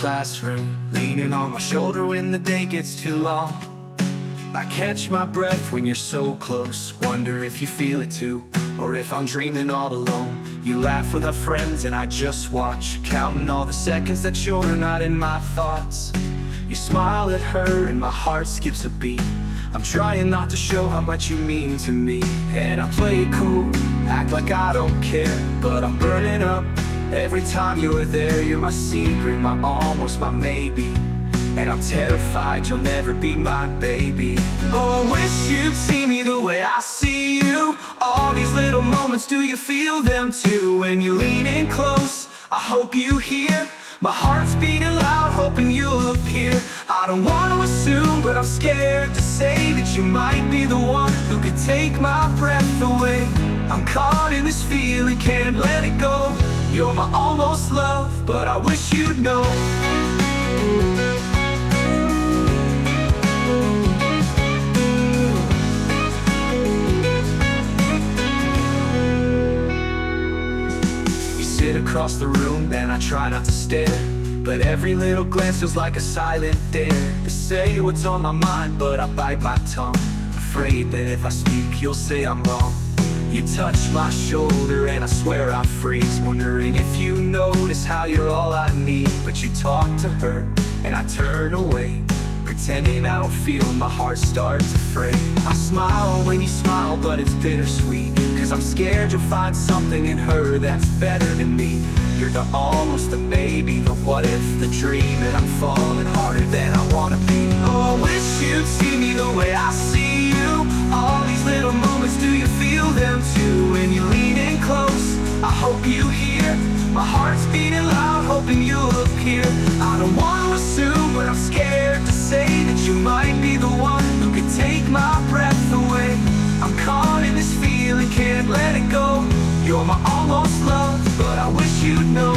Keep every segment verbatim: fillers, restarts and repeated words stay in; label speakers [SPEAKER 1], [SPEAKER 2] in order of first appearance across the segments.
[SPEAKER 1] classroom, leaning on my shoulder when the day gets too long. I catch my breath when you're so close, wonder if you feel it too, or if I'm dreaming all alone. You laugh with our friends and I just watch, counting all the seconds that you're not in my thoughts. You smile at her and my heart skips a beat. I'm trying not to show how much you mean to me, and I play it cool, act like I don't care, but I'm burning up every time you're there. You're my secret, my almost, my maybe, and I'm terrified you'll never be my baby. Oh, I wish you'd see me the way I see you. All these little moments, do you feel them too? When you lean in close, I hope you hear my heart's beating loud, hoping you'll appear. I don't want to assume, but I'm scared to say that you might be the one who could take my breath away. I'm caught in this feeling, can't let it go. You're my almost love, but I wish you'd know. Across the room, then I try not to stare, but every little glance feels like a silent dare to say what's on my mind, but I bite my tongue, afraid that if I speak, you'll say I'm wrong. You touch my shoulder and I swear I freeze, wondering if you notice how you're all I need. But you talk to her and I turn away, pretending I don't feel, my heart starts to fray. I smile when you smile, but it's bittersweet, cause I'm scared you'll find something in her that's better than me. You're the almost, the maybe, the what if, the dream, and I'm falling harder than I wanna be. Oh, I wish you'd see me the way I see you. All these little moments, do you feel them too? When you lean in close, I hope you hear my heart's beating loud, hoping you'll appear. I don't want to assume, but I'm scared to say that you might be the one who could take my breath away. I'm caught in this feeling, can't let it go. You're my almost love, but I wish you'd know.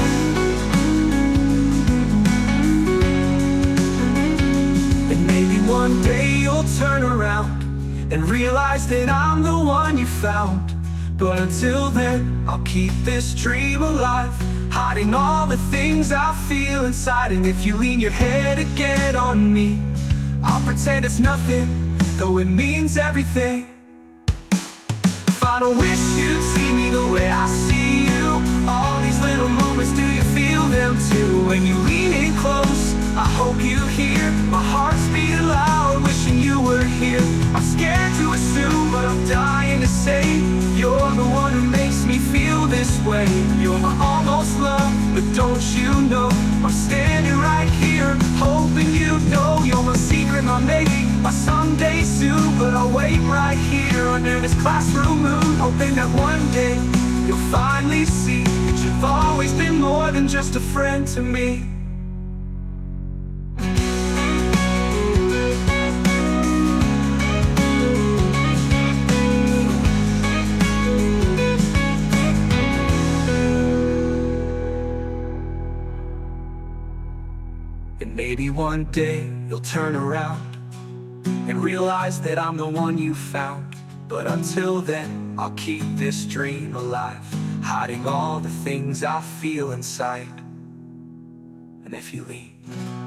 [SPEAKER 1] And maybe one day you'll turn around and realize that I'm the one you found. But until then, I'll keep this dream alive, hiding all the things I feel inside. And if you lean your head again on me, I'll pretend it's nothing, though it means everything. If I don't wish you'd see me the way I see you. All these little moments, do you feel them too? When you lean in close, I hope you hear my heart's beating loud, wishing you were here. I'm scared to assume, but I'm dying to say you're the one who makes me feel this way. You're my almost love, but don't you know I'm standing right here, hoping you know. You're my secret, my maybe, my someday soon. But I'll wait right here under this classroom moon, hoping that one day you'll finally see that you've always been more than just a friend to me. And maybe one day you'll turn around and realize that I'm the one you found. But until then, I'll keep this dream alive, hiding all the things I feel inside. And if you leave